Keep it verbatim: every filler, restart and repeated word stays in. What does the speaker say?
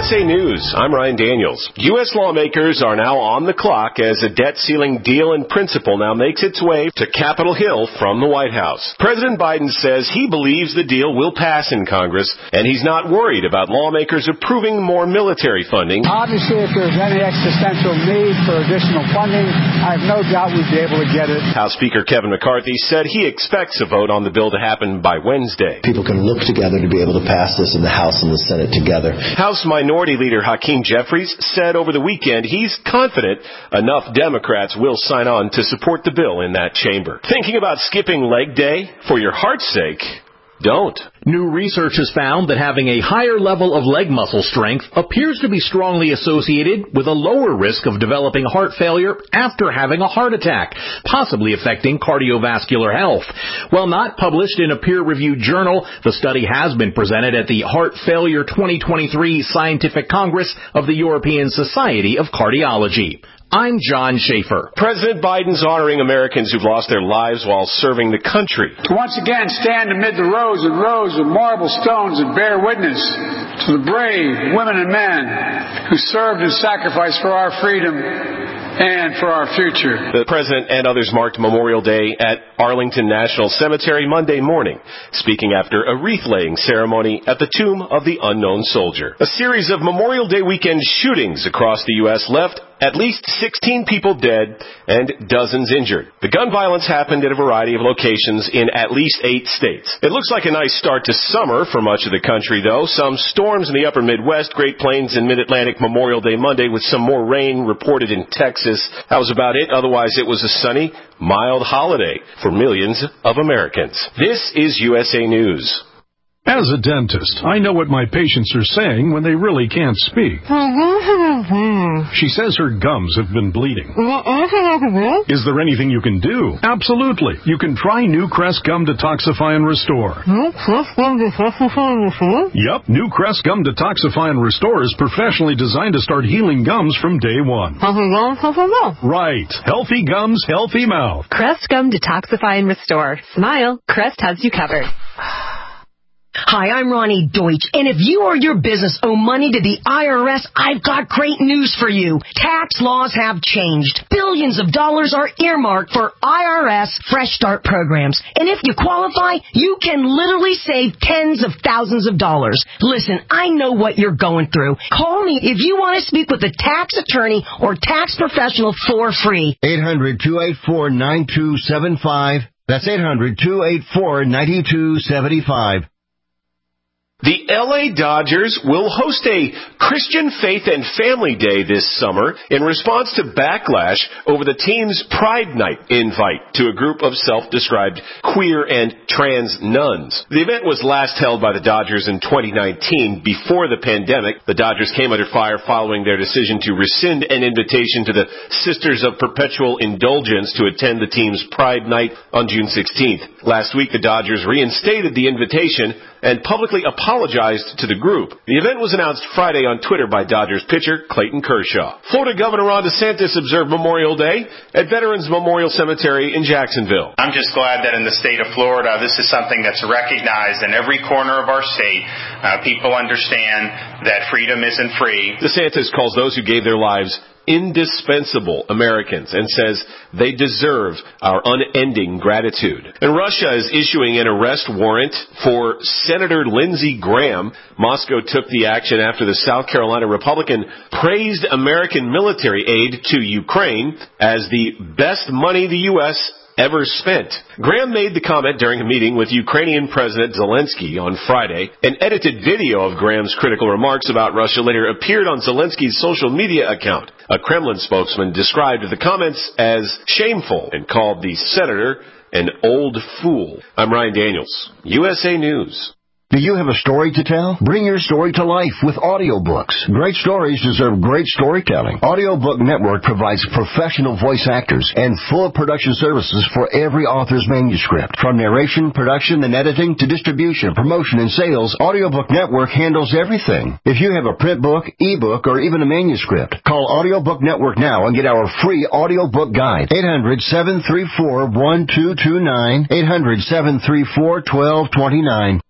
S A News, I'm Ryan Daniels. U S lawmakers are now on the clock as a debt ceiling deal in principle now makes its way to Capitol Hill from the White House. President Biden says he believes the deal will pass in Congress, and he's not worried about lawmakers approving more military funding. Obviously, if there's any existential need for additional funding, I have no doubt we'd be able to get it. House Speaker Kevin McCarthy said he expects a vote on the bill to happen by Wednesday. People can look together to be able to pass this in the House and the Senate together. House Minority Leader Hakeem Jeffries said over the weekend he's confident enough Democrats will sign on to support the bill in that chamber. Thinking about skipping leg day? For your heart's sake, don't. New research has found that having a higher level of leg muscle strength appears to be strongly associated with a lower risk of developing heart failure after having a heart attack, possibly affecting cardiovascular health. While not published in a peer-reviewed journal, the study has been presented at the Heart Failure twenty twenty-three Scientific Congress of the European Society of Cardiology. I'm John Schaefer. President Biden's honoring Americans who've lost their lives while serving the country. To once again stand amid the rows and rows of marble stones that bear witness to the brave women and men who served and sacrificed for our freedom and for our future. The President and others marked Memorial Day at Arlington National Cemetery Monday morning, speaking after a wreath-laying ceremony at the tomb of the unknown soldier. A series of Memorial Day weekend shootings across the U S left at least sixteen people dead and dozens injured. The gun violence happened at a variety of locations in at least eight states. It looks like a nice start to summer for much of the country, though. Some storms in the upper Midwest, Great Plains, and Mid-Atlantic Memorial Day Monday with some more rain reported in Texas. That was about it. Otherwise, it was a sunny, mild holiday for millions of Americans. This is U S A News. As a dentist, I know what my patients are saying when they really can't speak. She says her gums have been bleeding. Is there anything you can do? Absolutely. You can try New Crest Gum Detoxify and Restore. Yep, New Crest Gum Detoxify and Restore is professionally designed to start healing gums from day one. Right. Healthy gums, healthy mouth. Crest Gum Detoxify and Restore. Smile. Crest has you covered. Hi, I'm Ronnie Deutsch, and if you or your business owe money to the I R S, I've got great news for you. Tax laws have changed. Billions of dollars are earmarked for I R S Fresh Start programs. And if you qualify, you can literally save tens of thousands of dollars. Listen, I know what you're going through. Call me if you want to speak with a tax attorney or tax professional for free. eight hundred, two eight four, nine two seven five. That's eight hundred, two eight four, nine two seven five. The L A Dodgers will host a Christian Faith and Family Day this summer in response to backlash over the team's Pride Night invite to a group of self-described queer and trans nuns. The event was last held by the Dodgers in twenty nineteen, before the pandemic. The Dodgers came under fire following their decision to rescind an invitation to the Sisters of Perpetual Indulgence to attend the team's Pride Night on June sixteenth. Last week, the Dodgers reinstated the invitation and publicly apologized to the group. The event was announced Friday on Twitter by Dodgers pitcher Clayton Kershaw. Florida Governor Ron DeSantis observed Memorial Day at Veterans Memorial Cemetery in Jacksonville. I'm just glad that in the state of Florida, this is something that's recognized in every corner of our state. Uh, people understand that freedom isn't free. DeSantis calls those who gave their lives indispensable Americans and says they deserve our unending gratitude. And Russia is issuing an arrest warrant for Senator Lindsey Graham. Moscow took the action after the South Carolina Republican praised American military aid to Ukraine as the best money the U S ever spent. Graham made the comment during a meeting with Ukrainian President Zelensky on Friday. An edited video of Graham's critical remarks about Russia later appeared on Zelensky's social media account. A Kremlin spokesman described the comments as shameful and called the senator an old fool. I'm Ryan Daniels, U S A News. Do you have a story to tell? Bring your story to life with audiobooks. Great stories deserve great storytelling. Audiobook Network provides professional voice actors and full production services for every author's manuscript. From narration, production, and editing to distribution, promotion, and sales, Audiobook Network handles everything. If you have a print book, ebook, or even a manuscript, call Audiobook Network now and get our free audiobook guide. eight hundred, seven three four, one two two nine, eight hundred, seven three four, one two two nine.